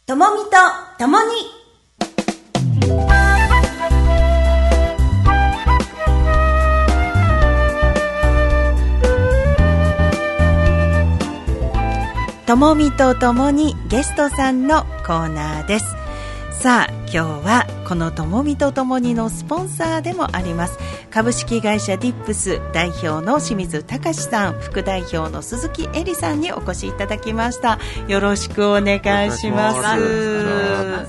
ともみとともにともみとともにゲストさんのコーナーです。さあ今日はこのともみとともにのスポンサーでもあります株式会社ディップス代表の清水隆さん、副代表の鈴木恵里さんにお越しいただきました。よろしくお願いします。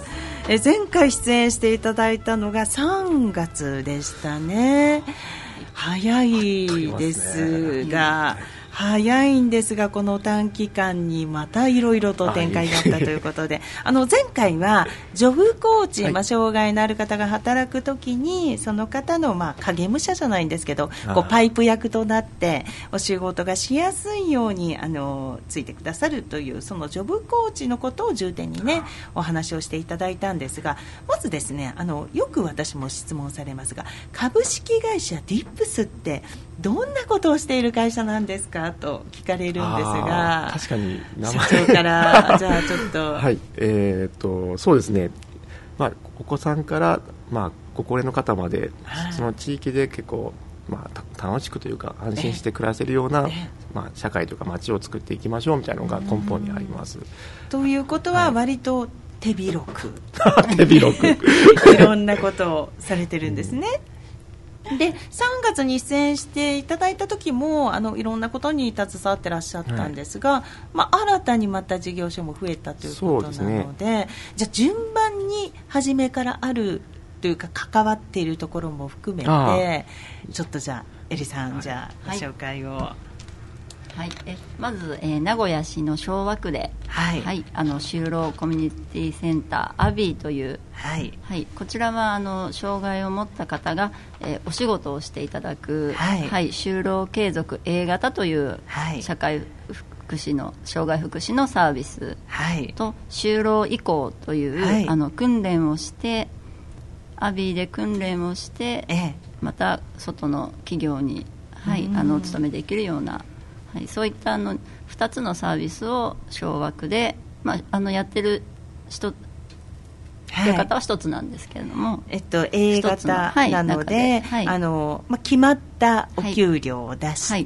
前回出演していただいたのが3月でしたね。早いですが早いんですがこの短期間にまたいろいろと展開があったということで前回はジョブコーチ、障害のある方が働くときにその方の影武者じゃないんですけどパイプ役となってお仕事がしやすいようについてくださるというそのジョブコーチのことを重点にねお話をしていただいたんですが、まずですねよく私も質問されますが株式会社ディップスってどんなことをしている会社なんですかと聞かれるんですが、 確かに名前社長からじゃあちょっとはい、そうですね、お子さんから、ご高齢の方まで、その地域で結構、楽しくというか安心して暮らせるような、社会というか街を作っていきましょうみたいなのが根本にあります。 ということは割と手広く、 手広くいろんなことをされてるんですね。で3月に出演していただいた時もいろんなことに携わってらっしゃったんですが、新たにまた事業所も増えたということなの で、じゃあ順番に初めからあるというか関わっているところも含めてちょっとじゃあエリさん、じゃあご紹介を。 まず、名古屋市の昭和区で、就労コミュニティセンターアビーという、こちらは障害を持った方が、お仕事をしていただく、就労継続 A 型という、社会福祉の障害福祉のサービス、と就労移行という、訓練をしてアビーで訓練をして、また外の企業に、お勤めできるようなそういった2つのサービスを昭和区で、やってる人という方は1つなんですけれども、 A 型なので、決まったお給料を出して、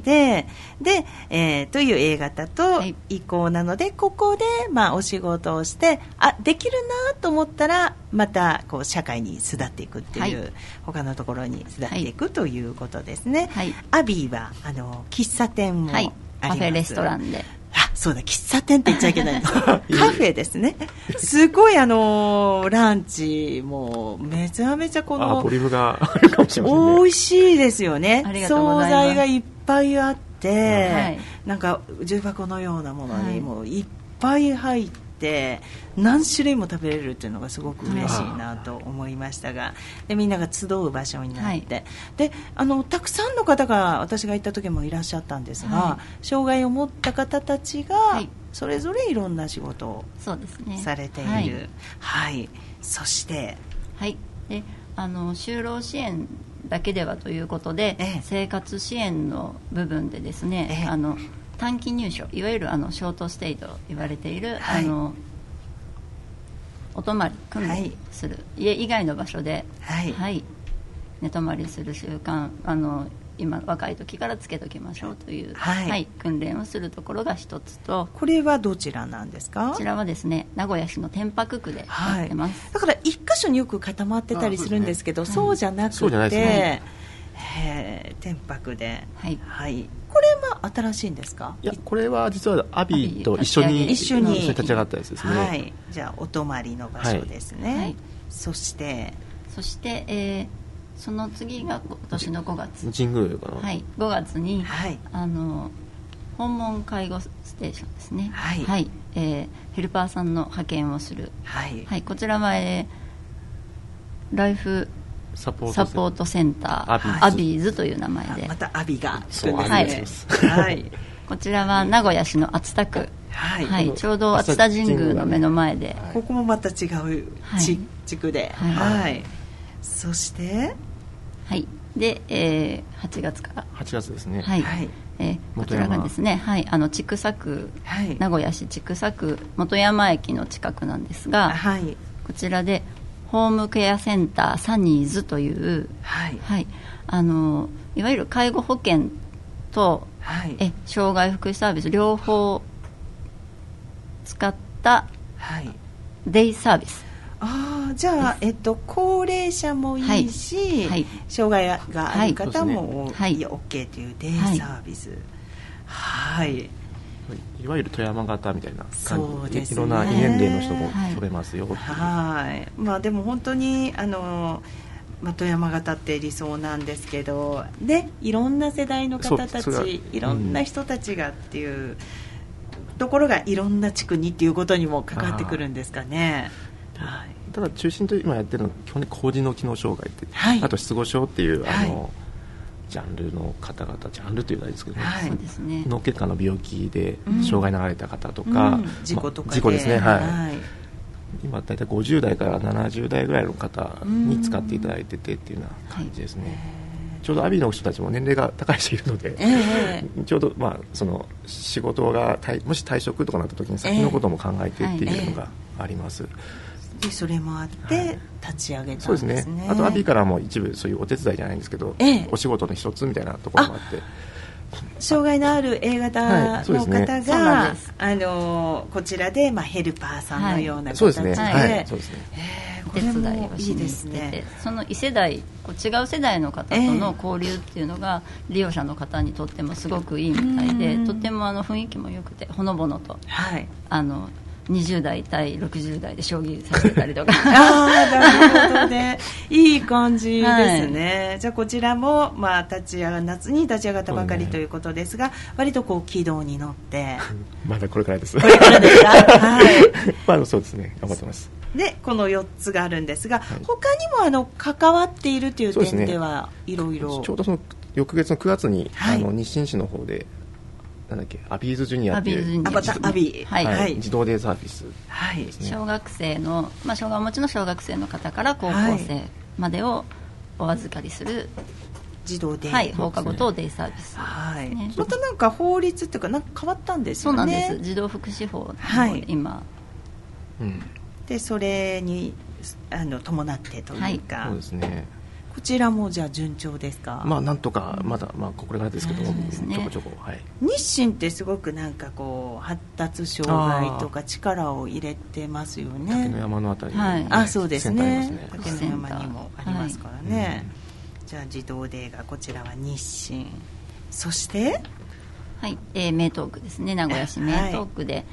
で、という A 型と移行なので、ここで、お仕事をしてできるなと思ったらまた社会に巣立っていくっていう、他のところに巣立っていくということですね。アビーは喫茶店もあります。 カフェレストランで、 そうだ、喫茶店って言っちゃいけないんですカフェですね。すごいランチもめちゃめちゃボリュームがあるかもしれませんね。 美味しいですよね。惣菜がいっぱいあって、なんか重箱のようなものにもいっぱい入って何種類も食べれるっていうのがすごく嬉しいなと思いましたが、でみんなが集う場所になって、でたくさんの方が私が行った時もいらっしゃったんですが、障害を持った方たちがそれぞれいろんな仕事をされている。そしてで就労支援だけではということで、生活支援の部分でですね、短期入所、いわゆるショートステイと言われている、お泊まり訓練する、家以外の場所で、寝泊まりする習慣今若い時からつけときましょうという、訓練をするところが一つと、 これはどちらなんですか？ こちらはですね、名古屋市の天白区でやってます。 だから一箇所によく固まってたりするんですけど、そうじゃなくて天白で、これは新しいんですか？ いや、これは実はアビーと一緒に立ち上がったやつですね。 じゃあお泊まりの場所ですね。そしてその次が今年の5月、 神宮かな、 5月に、訪問介護ステーションですね、ヘルパーさんの派遣をする、こちらは、ライフサポートセンターアビーズという名前で、 またアビがつくんですね。 こちらは名古屋市の熱田区、ちょうど熱田神宮の目の前で、 ここもまた違う地区で、そしてで、8月から 8月ですね、 こちらがですね、はい、千種区、はい、名古屋市千種区本山駅の近くなんですが、はい、こちらでホームケアセンターサニーズという、はいはい、いわゆる介護保険と、はい、障害福祉サービス両方使った、はい、デイサービス。 じゃあ、高齢者もいいし、はいはい、障害がある方も、はい、OK というデイサービス、はい、 いわゆる富山型みたいな感じで、いろんな年齢の人も取れますよ、 はいまあ、でも本当に富山型って理想なんですけど、でいろんな世代の方たち、いろんな人たちがっていうところがいろんな地区にっていうことにも関わってくるんですかね。 はい、ただ中心と今やってるのは基本的に高次脳機能障害って、はい、あと失語症っていうジャンルの方々、ジャンルというのはですけど、はい、脳血管の病気で障害になられた方とか、 事故とかで、 事故ですね、はいはい、今大体50代から70代ぐらいの方に使っていただいててっていうような感じですね。ちょうどアビの人たちも年齢が高い人いるので、ちょうど、その仕事がもし退職とかなった時に先のことも考えてっていうのがあります。 でそれもあって立ち上げたんですね。 そうですね。あとアビからも一部そういうお手伝いじゃないんですけど、お仕事の一つみたいなところもあって、 障害のある A 型の方が、こちらで、ヘルパーさんのような形で、そうですね、そうですね、 お手伝いをしに行ってて、その異世代、違う世代の方との交流っていうのが利用者の方にとってもすごくいいみたいで、とても雰囲気も良くてほのぼのと、はい、20代対60代で将棋させてたりとかなるほどね、いい感じですね、はい、じゃあこちらも、夏に立ち上がったばかりということですが、割と軌道に乗ってまだこれからです。 これからですかはい、 そうですね、頑張ってます。 でこの4つがあるんですが、はい、他にも関わっているという点ではいろいろ、 ちょうどその翌月の9月に、はい、日清市の方でなんだっけ、アビーズジュニアっていう自動デイサービス、 はい、小学生の、障害をお持ちの小学生の方から高校生までをお預かりする児童デイ、 はい、放課後等デイサービス、 はい、また法律っていうか変わったんですよね。 そうなんです、児童福祉法の今、 でそれに伴ってというか、 そうですね。 こちらもじゃあ順調ですか。 なんとかまだ、これからですけども、ちょこちょこ、はい、 日清ってすごく発達障害とか力を入れてますよね。 竹の山のあたりに、 はい、そうですね、竹の山にもありますからね、じゃあ児童デイがこちらは日清、そしてはい、名東区ですね、名古屋市名東区で、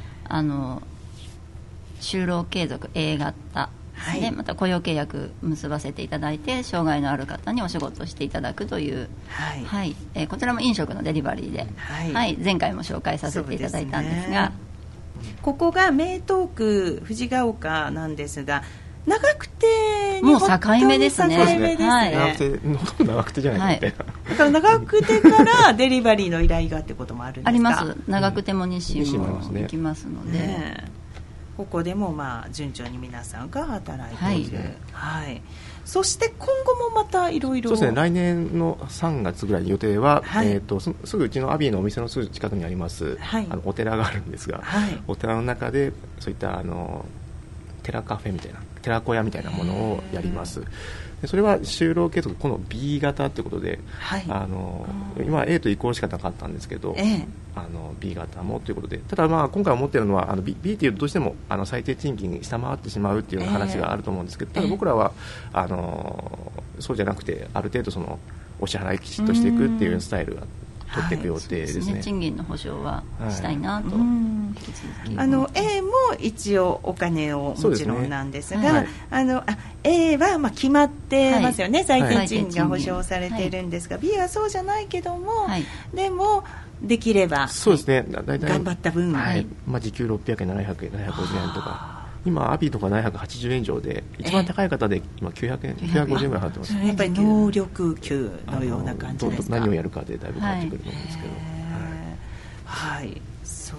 就労継続 A 型ですね、はい、また雇用契約結ばせていただいて障害のある方にお仕事をしていただくという、はいはい、こちらも飲食のデリバリーで、はいはい、前回も紹介させていただいたんですが、 ここが名東区藤ヶ丘なんですが、長久手もう境目ですね。 ほとんど長久手じゃないみたいな、 だから長久手からデリバリーの依頼がってこともあるんですか。 あります。長久手も日清も行きますので、 ここでも順調に皆さんが働いている、はいはい、そして今後もまたいろいろ、 そうですね、来年の3月ぐらい予定は、はい、すぐうちのアビーのお店のすぐ近くにあります、はい、お寺があるんですが、はい、お寺の中でそういった寺カフェみたいな、寺小屋みたいなものをやります。でそれは就労継続、この B 型ということで、はい、今 A と移行しかなかったんですけど、B 型もということで、ただ今回思っているのはB っていうとどうしても最低賃金に下回ってしまうっていう話があると思うんですけど、ただ僕らはそうじゃなくて、ある程度そのお支払いきちっとしていくっていうスタイルが取っていく予定ですね。 そうですね、賃金の保証はしたいなと、 A も一応お金をもちろんなんですが、A は決まってますよね、最低賃金が保証されているんですが、B はそうじゃないけども、でもできればそうですね、だいたい頑張った分、 時給600円、700円、750円とか、今アビーとか780円以上で、一番高い方で今900円、950円ぐらい払ってます。 やっぱり能力給のような感じですか。 何をやるかでだいぶ変わってくると思うんですけど、 はい、そして、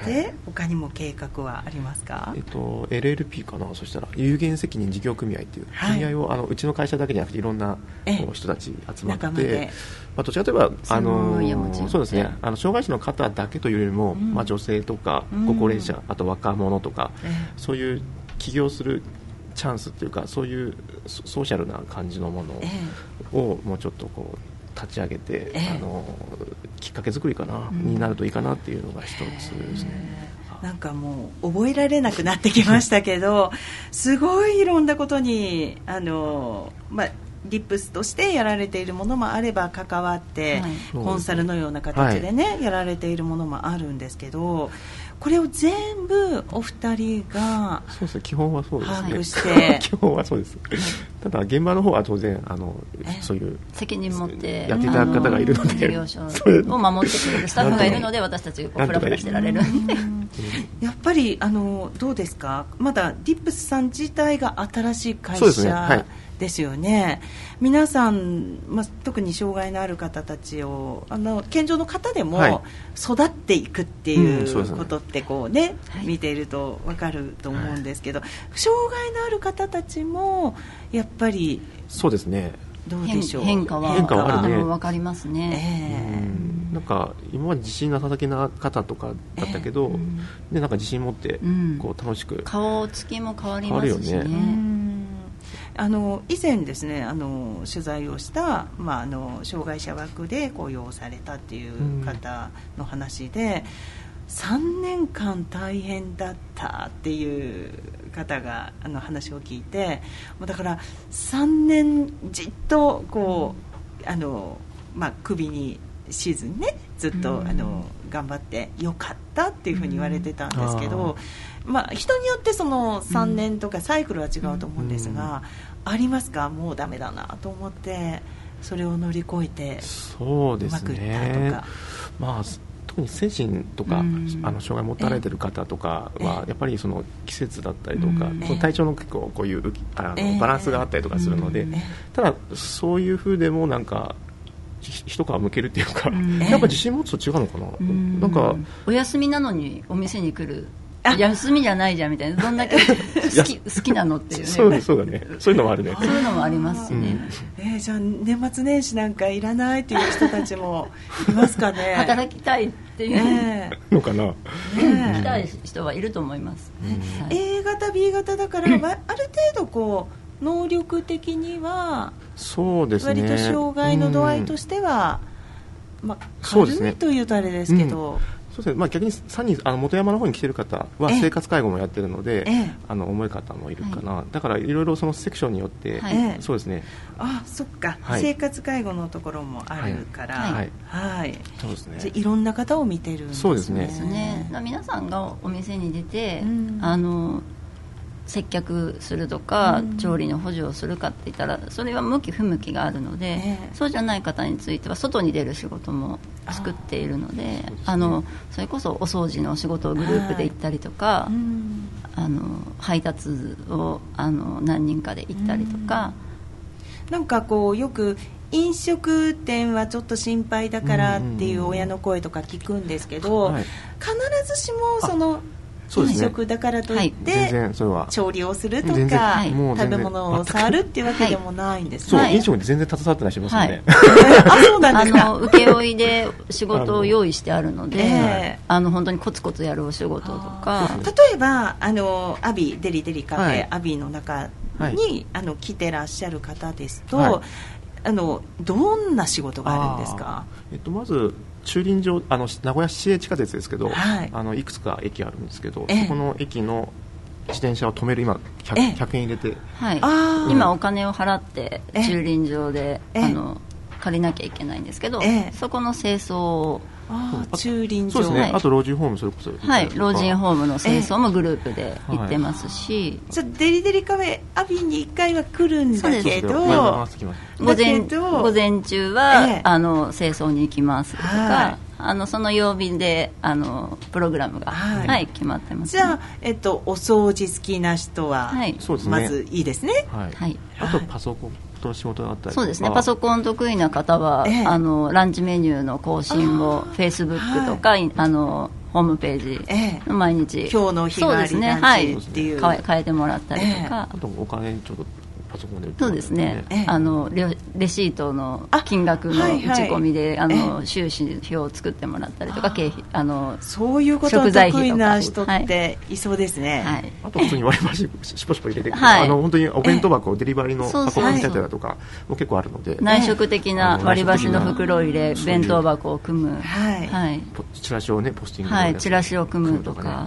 で他にも計画はありますか ？LLP かな。そしたら有限責任事業組合っていう組合を、うちの会社だけじゃなくていろんな人たち集まって、どちらかといえばそうですね、障害者の方だけというよりも、女性とかご高齢者、あと若者とか、そういう起業するチャンスっていうか、そういうソーシャルな感じのものをもうちょっとこう立ち上げて、きっかけ作りかな、になるといいかなっていうのが一つですね。 なんかもう覚えられなくなってきましたけどすごいいろんなことにリップスとしてやられているものもあれば、関わって、コンサルのような形でね、やられているものもあるんですけど、これを全部お二人がそうですね、基本はそうですね、 把握して基本はそうです、ただ現場の方は当然そういう責任持ってやっていただく方がいるので、 事業所を守ってくれるスタッフがいるので、私たちがフラフラしてられるんでやっぱりどうですか、まだディップスさん自体が新しい会社ですよね。皆さん、特に障害のある方たちを健常の方でも育っていくっていうことってこうね、見ていると分かると思うんですけど、障害のある方たちもやっぱりそうですね、 どうでしょう、 変化はあるね、分かりますね。 なんか今まで自信なさそうな方とかだったけど、でなんか自信持ってこう楽しく、 顔つきも変わりますしね。 以前ですね、取材をした、障害者枠で雇用されたっていう方の話で、3年間大変だったっていう方が話を聞いて、だから3年じっとこう首にシーズンね、ずっと頑張ってよかったっていうふうに言われてたんですけど、人によってその3年とかサイクルは違うと思うんですが、ありますか？もうダメだなと思ってそれを乗り越えてそうですね、特に精神とか、障害を持たれている方とかはやっぱりその季節だったりとか、その体調の結構こういうバランスがあったりとかするので、ただそういう風でもなんか一皮むけるっていうか、やっぱ自信持つと違うのかな、なんかお休みなのにお店に来る、休みじゃないじゃんみたいな、どんだけ好きなのっていうねそうだね、そういうのもあるね、 そういうのもありますしね。 じゃあ年末年始なんかいらないっていう人たちもいますかね働きたいっていうのかな、 来たい人はいると思います、 A 型 B 型だからある程度こう能力的にはそうですね、 割と障害の度合いとしては、軽いというとあれですけど、 そうですね、逆に3人本山の方に来てる方は生活介護もやってるので、重い方もいるかな、だからいろいろそのセクションによって、そうですね、 そっか、生活介護のところもあるから、 そうですね、 じゃいろんな方を見てるんですね。 そうですね、 皆さんがお店に出て、接客するとか、調理の補助をするかって言ったらそれは向き不向きがあるので、そうじゃない方については外に出る仕事も作っているので、それこそお掃除のお仕事をグループで行ったりとか、配達を何人かで行ったりとか、 なんかこうよく飲食店はちょっと心配だからっていう親の声とか聞くんですけど、必ずしもその飲食だからといって調理をするとか食べ物を触るっていうわけでもないんですね。 飲食で全然携わってない人いますよね。 そうなんですか。 請負で仕事を用意してあるので、本当にコツコツやるお仕事とか、 例えばアビデリデリカフェ、アビの中に来てらっしゃる方ですと、どんな仕事があるんですか？ まず駐輪場、名古屋市営地下鉄ですけど、いくつか駅あるんですけど、そこの駅の自転車を止める、今 100円入れて、 今お金を払って駐輪場で借りなきゃいけないんですけど、そこの清掃を、 駐輪場、 そうですね、あと老人ホーム、それこそ老人ホームの清掃もグループで行ってますし、 じゃあデリデリカフェアビに1回は来るんだけど、 午前中は清掃に行きますとか、その曜日でプログラムが、決まってます、 じゃあ、お掃除好きな人は、まずいいですね。 あとパソコンと仕事があったりとか、 そうですね、パソコン得意な方は、ランチメニューの更新をフェイスブックとか、ホホームページの毎日、 今日の日替わりランチっていう、 変えてもらったりとか、 あとお金ちょっとパソコンでそうですね、レシートの金額の打ち込みで収支表を作ってもらったりとか、経費そういうことが得意な人っていそうですね、 はい、あと普通に割り箸しぽしぽ入れてくる、はい、本当にお弁当箱、デリバリーの箱を見たりだとかも結構あるので、 内職的な割り箸の袋を入れ、弁当箱を組む、 はいはい、チラシをね、ポスティング、 はい、チラシを組むとか、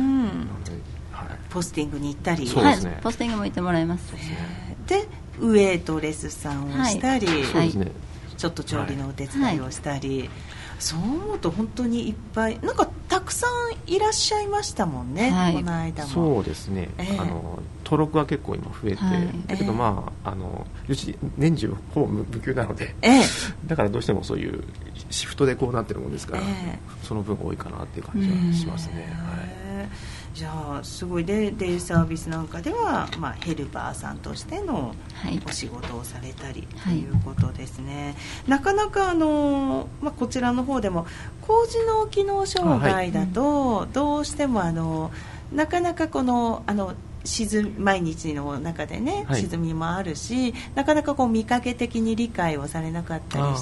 ポスティングに行ったり、 そうですね、 はい、ポスティングも行ってもらいます。 でウエイトレスさんをしたり、 そうですね、 ちょっと調理のお手伝いをしたり、はい、そう思うと本当にいっぱい、なんかたくさんいらっしゃいましもんね、はい、この間も。 そうですね、登録は結構今増えて、はい、だけどうち年中ほぼ無給なので、だからどうしてもそういうシフトでこうなってるもんですから、その分多いかなっていう感じはしますね。 じゃあすごいデイサービスなんかでは、ヘルパーさんとしてのお仕事をされたりということですね、なかなかこちらの方でも高次脳機能障害だとどうしてもなかなかこの毎日の中でね、沈みもあるし、なかなか見かけ的に理解をされなかったりして、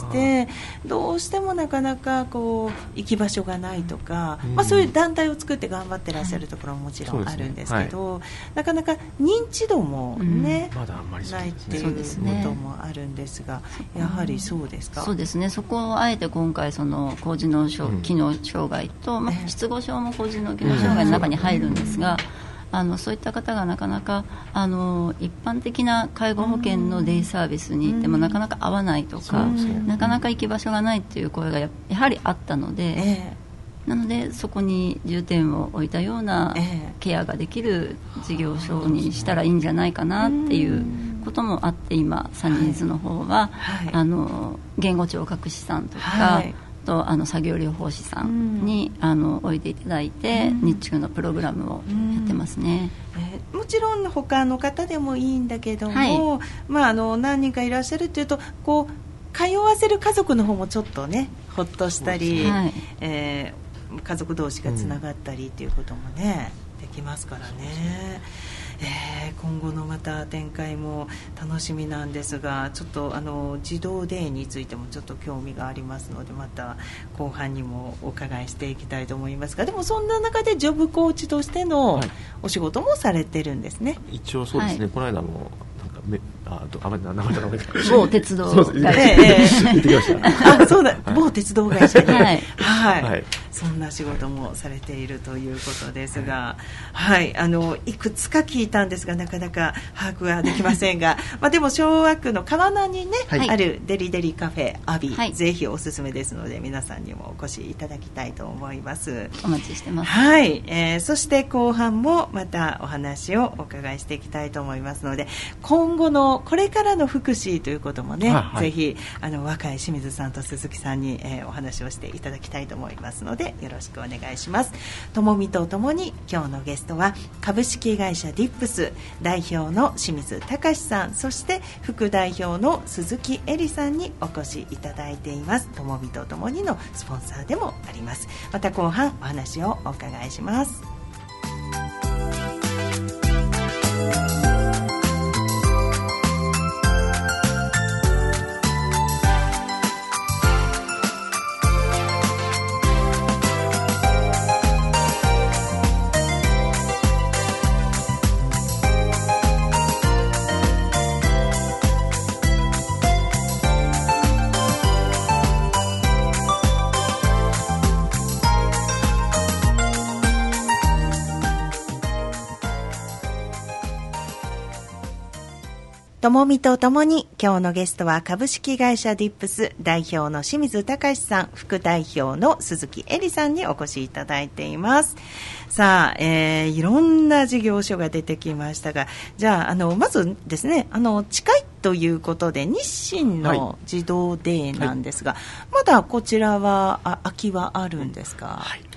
どうしてもなかなか行き場所がないとか、そういう団体を作って頑張ってらっしゃるところももちろんあるんですけど、なかなか認知度もね、 まだあんまりないっていうこともあるんですが、やはりそうですか。 そうですね、そこをあえて今回高次脳機能障害と、失語症も高次脳機能障害の中に入るんですが、そういった方がなかなか一般的な介護保険のデイサービスに行ってもなかなか合わないとか、なかなか行き場所がないという声がやはりあったので、なのでそこに重点を置いたようなケアができる事業所にしたらいいんじゃないかなっていうこともあって、今サニーズの方は、言語聴覚士さんとか、と作業療法士さんに置いていただいて、日中のプログラムをやってますね。 もちろん他の方でもいいんだけども、何人かいらっしゃるというと通わせる家族の方もちょっとねほっとしたり、家族同士がつながったりということもねできますからね。今後のまた展開も楽しみなんですが、ちょっと児童デイについてもちょっと興味がありますので、また後半にもお伺いしていきたいと思いますが、でもそんな中でジョブコーチとしてのお仕事もされてるんですね。 一応そうですね、この間も某鉄道会社行ってきました。 そうだ、某鉄道会社に、そんな仕事もされているということですが、いくつか聞いたんですがなかなか把握はできませんが、でも昭和区の川名にね、あるデリデリカフェアビ、ぜひおすすめですので皆さんにもお越しいただきたいと思います。 お待ちしてます。 そして後半もまたお話をお伺いしていきたいと思いますので、今後のこれからの福祉ということもね、ぜひ若い清水さんと鈴木さんに、お話をしていただきたいと思いますのでよろしくお願いします。ともみとともに今日のゲストは株式会社ディップス代表の清水隆さん、そして副代表の鈴木恵里さんにお越しいただいています。ともみとともにのスポンサーでもあります。また後半お話をお伺いします。ともみとともに今日のゲストは株式会社ディップス代表の清水隆さん、副代表の鈴木恵里さんにお越しいただいています。さあ、いろんな事業所が出てきましたが、じゃあ、まずですね、近いということで日清の児童デイなんですが、まだこちらは空きはあるんですか？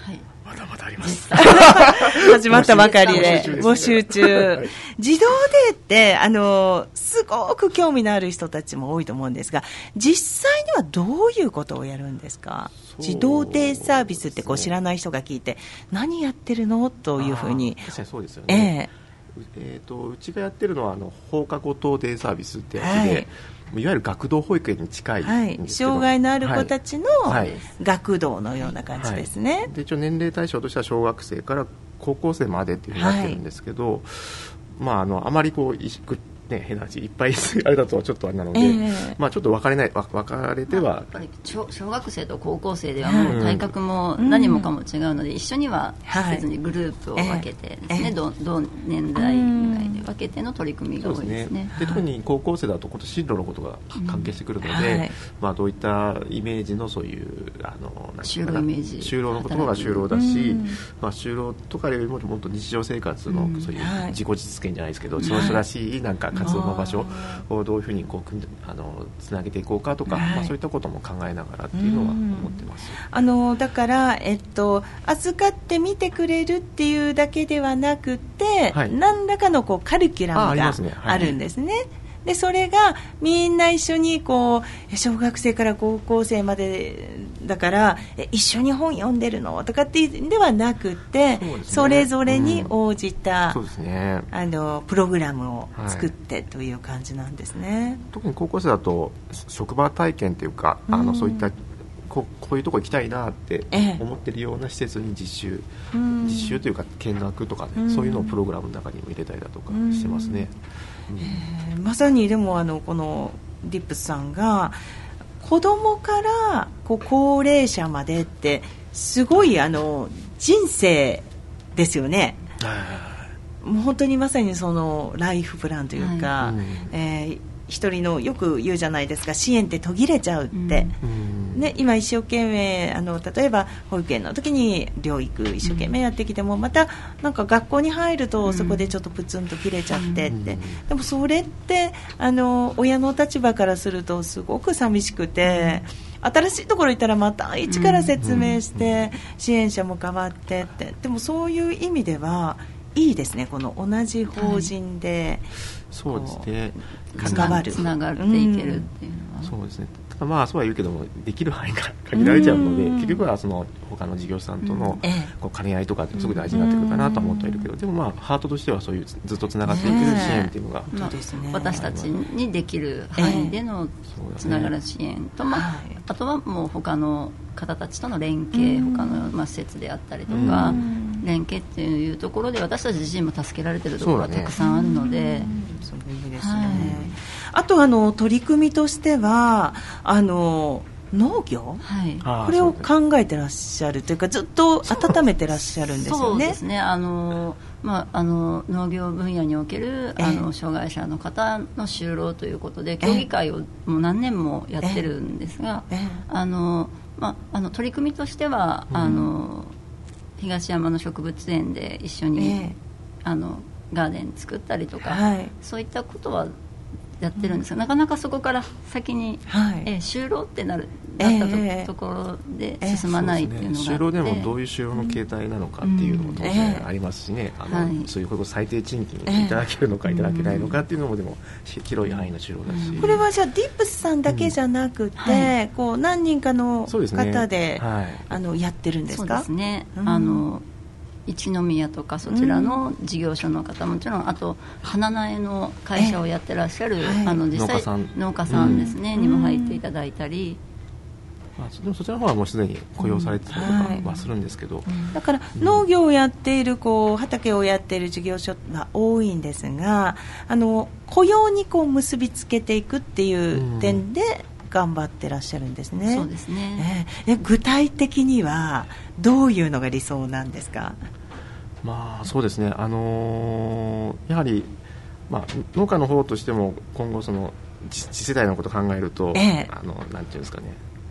まだまだあります始まったばかりで募集中、 はい、 児童デーってすごく興味のある人たちも多いと思うんですが、実際にはどういうことをやるんですか？児童デーサービスって知らない人が聞いて何やってるのというふうに。 確かにそうですよね。うちがやってるのは放課後等デイサービスってやつで、はい、いわゆる学童保育園に近いんですけど、 障害のある子たちの学童のような感じですね。 で一応年齢対象としては小学生から高校生までっていうふうになってるんですけど、あまり変な話いっぱいあれだとちょっとあれなので、ちょっと分かれては、 やっぱり小学生と高校生ではもう体格も何もかも違うので、一緒にはせずにグループを分けてですね、同年代ぐらいで分けての取り組みが多いですね。 で特に高校生だと今度進路のことが関係してくるので、どういったイメージのそういう就労イメージ、 就労の言葉が就労だし、就労とかよりももっと日常生活のそういう自己実現じゃないですけど、その人らしい活動の場所をどういうふうにつなげていこうかとか、そういったことも考えながらっていうのは思ってます。 だから、預かって見てくれるっていうだけではなくて、何らかのカリキュラムがあるんですね。でそれがみんな一緒に小学生から高校生までだから一緒に本読んでるのとかってではなくて、それぞれに応じた、プログラムを作ってという感じなんですね。 特に高校生だと職場体験というか、そういったこういうとこ行きたいなって思ってるような施設に実習というか見学とかね、そういうのをプログラムの中にも入れたりだとかしてますね。 まさにでもこのディップスさんが子供から高齢者までってすごい人生ですよね。もう本当にまさにそのライフプランというか、一人のよく言うじゃないですか、支援って途切れちゃうって、ね、今一生懸命例えば保育園の時に療育一生懸命やってきても、またなんか学校に入るとそこでちょっとプツンと切れちゃってって、でもそれって親の立場からするとすごく寂しくて、新しいところ行ったらまた一から説明して支援者も変わってって、でもそういう意味ではいいですね、この同じ法人で、 そうですね、 関わる、 つながっていけるっていうのは、 そうですね。ただそうは言うけどもできる範囲が限られちゃうので、結局は他の事業者さんとの兼ね合いとかってすごく大事になってくるかなと思っているけど、でもハートとしてはそういうずっとつながっていける支援っていうのが、 私たちにできる範囲でのつながる支援と、あとはもう他の方たちとの連携、他の施設であったりとか、連携っていうところで私たち自身も助けられているところがたくさんあるので、 そういう意味ですよね。あと取り組みとしては農業、これを考えてらっしゃるというか、ずっと温めてらっしゃるんですよね。 そうですね、農業分野における障害者の方の就労ということで協議会をもう何年もやってるんですが、取り組みとしては東山の植物園で一緒にガーデン作ったりとか、そういったことはやってるんですが、なかなかそこから先に、就労ってなったところで進まないっていうのがあって、 就労でもどういう就労の形態なのかっていうのも当然ありますしね、そういう最低賃金いただけるのかいただけないのかっていうのもでも広い範囲の就労だし、 これはじゃあディップスさんだけじゃなくて、何人かの方でやってるんですか？ そうですね、一宮とかそちらの事業所の方、もちろんあと花苗の会社をやってらっしゃる、実際農家さんですね、にも入っていただいたり、 でもそちらの方はもうすでに雇用されてたりとかはするんですけど、 だから農業をやっている畑をやっている事業所が多いんですが、雇用に結びつけていくっていう点で頑張ってらっしゃるんですね。 そうですね。 具体的にはどういうのが理想なんですか？ そうですね、やはり、農家の方としても今後次世代のことを考えると、なんていうんですかね、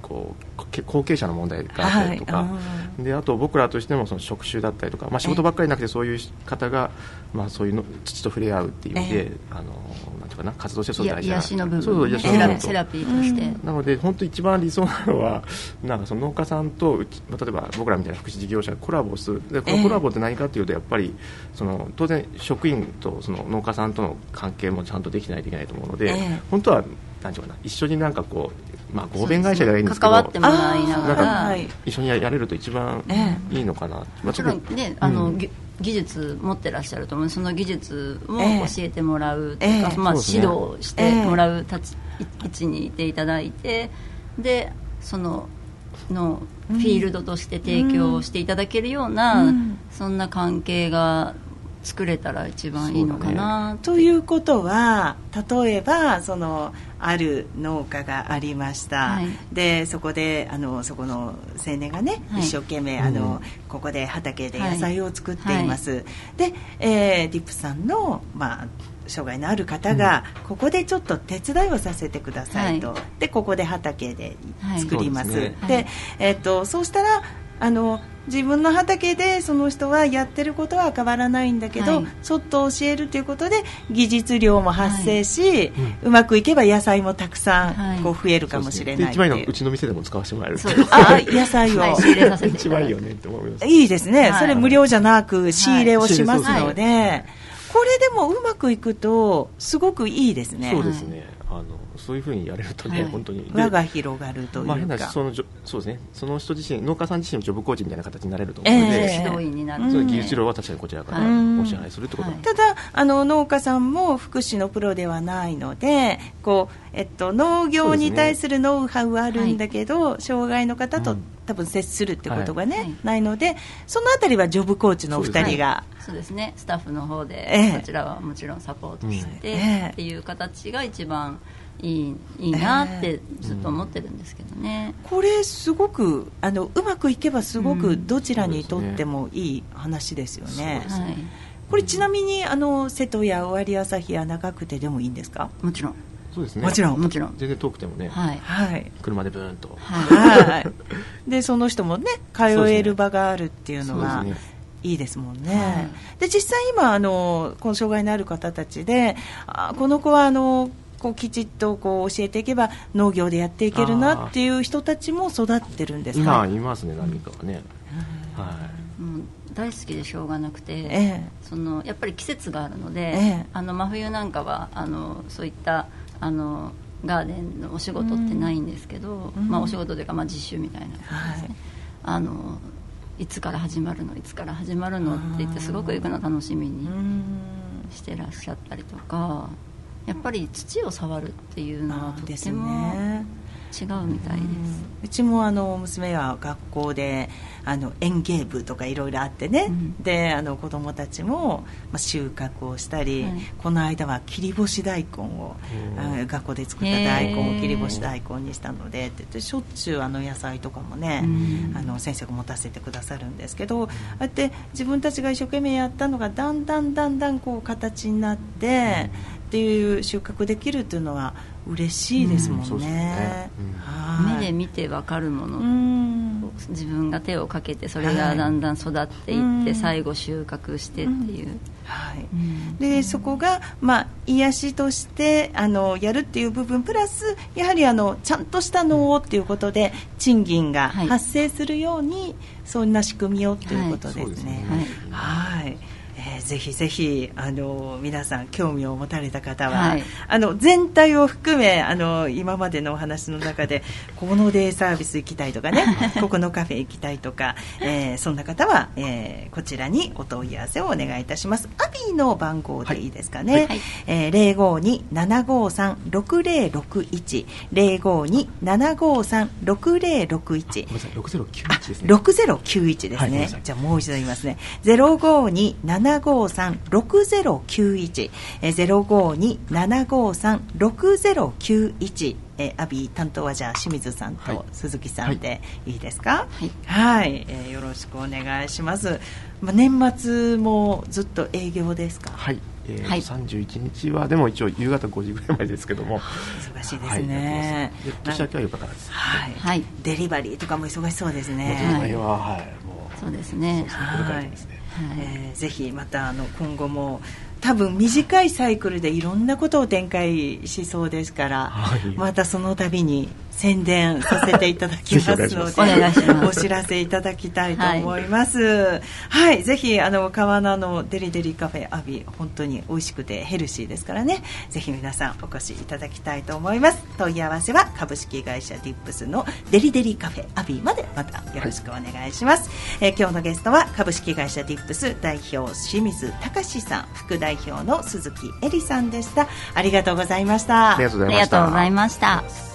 こう後継者の問題があったりとか、であと僕らとしてもその職種だったりとか、仕事ばっかりなくてそういう方が、そういうの土と触れ合うっていう意味で、なんていうかな、活動してそう大事な癒しの部分、 そう癒しの部分セラピーとして、 なので本当一番理想なのはなんかその農家さんと例えば僕らみたいな福祉事業者がコラボする。でこのコラボって何かというと、やっぱりその当然職員とその農家さんとの関係もちゃんとできないといけないと思うので、本当はなんていうかな、一緒になんかこう、合弁会社がいいんですけど、 関わってもらいながら一緒にやれると一番いいのかな。 もちろんね、技術持ってらっしゃると思う。その技術を教えてもらうというか、指導してもらう位置にいていただいて、でそのフィールドとして提供していただけるような、そんな関係が作れたら一番いいのかな、 ということは、例えばそのある農家がありました、でそこでそこの青年がね、一生懸命ここで畑で野菜を作っています、で、ディップさんの障害のある方が、ここでちょっと手伝いをさせてくださいと、でここで畑で作ります、でそうしたら自分の畑でその人はやってることは変わらないんだけど、ちょっと教えるということで技術量も発生し、うまくいけば野菜もたくさんこう増えるかもしれないっていう。 一番いいのうちの店でも使わせてもらえる。 野菜を、 仕入れさせて一番いいよねって思います。 いいですね、それ無料じゃなく仕入れをしますので、これでもうまくいくとすごくいいですね。 そうですね、そういうふうにやれるとね、本当に輪が広がるというか、 変なそうですね、その人自身、農家さん自身もジョブコーチみたいな形になれると思うので、 指導員になる、 その技術料は確かにこちらからお支払いするってことなんです。 ただ農家さんも福祉のプロではないので、農業に対するノウハウはあるんだけど、障害の方と多分接するってことがね、ないので、そのあたりはジョブコーチのお二人が、 そうですね、スタッフの方でこちらはもちろんサポートしてっていう形が一番いいなってずっと思ってるんですけどね。 これすごくうまくいけばすごくどちらにとってもいい話ですよね。これちなみに瀬戸や尾張旭や長久手でもいいんですか？ もちろん。 そうですね、 もちろん全然遠くてもね、車でブーンと、 でその人もね通える場があるっていうのはいいですもんね。で実際今この障害のある方たちでこの子はきちっと教えていけば農業でやっていけるなっていう人たちも育ってるんですか？ 今いますね、何かはね、 大好きでしょうがなくて、やっぱり季節があるので、真冬なんかはそういったガーデンのお仕事ってないんですけど、お仕事というか実習みたいな感じですね。いつから始まるのって言ってすごく行くの楽しみにしてらっしゃったりとか、やっぱり土を触るっていうのはとても違うみたいです。 うちも娘は学校で園芸部とかいろいろあってね、で子どもたちも、収穫をしたり、この間は切り干し大根を学校で作った大根を切り干し大根にしたのでって言って、しょっちゅう野菜とかもね、先生が持たせてくださるんですけど、ああやって自分たちが一生懸命やったのがだんだん形になってっていう収穫できるっていうのは嬉しいですもんね。 目で見て分かるもの、自分が手をかけてそれがだんだん育っていって、最後収穫してっていう、でそこが、癒しとしてやるっていう部分プラス、やはりちゃんとした農っていうことで賃金が発生するように、そんな仕組みをということですね。ぜひぜひ皆さん興味を持たれた方は、全体を含め今までのお話の中でこのデイサービス行きたいとかねここのカフェ行きたいとか、そんな方は、こちらにお問い合わせをお願いいたします。アビーの番号でいいですかね、052-753-6061 052-753-6061 6091ですね。 6091ですね。じゃあもう一度言いますね。052-753-6091 052-753-6091、アビー担当はじゃあ清水さんと鈴木さんでいいですか？よろしくお願いします。年末もずっと営業ですか？ はい、 31日はでも一応夕方5時ぐらいまでですけども忙しいですね。 年明けはよかったです。 はい、デリバリーとかも忙しそうですね。 デリバリーはもうそうですね。 ぜひまた今後も多分短いサイクルでいろんなことを展開しそうですから、またその度に宣伝させていただきますのでお願いします。 お知らせいただきたいと思います。はい、ぜひ川名のデリデリカフェアビ本当に美味しくてヘルシーですからね、ぜひ皆さんお越しいただきたいと思います。問い合わせは株式会社ディップスのデリデリカフェアビまでまたよろしくお願いします。今日のゲストは株式会社ディップス代表清水隆さん、副代表の鈴木恵里さんでした。ありがとうございました。 ありがとうございました。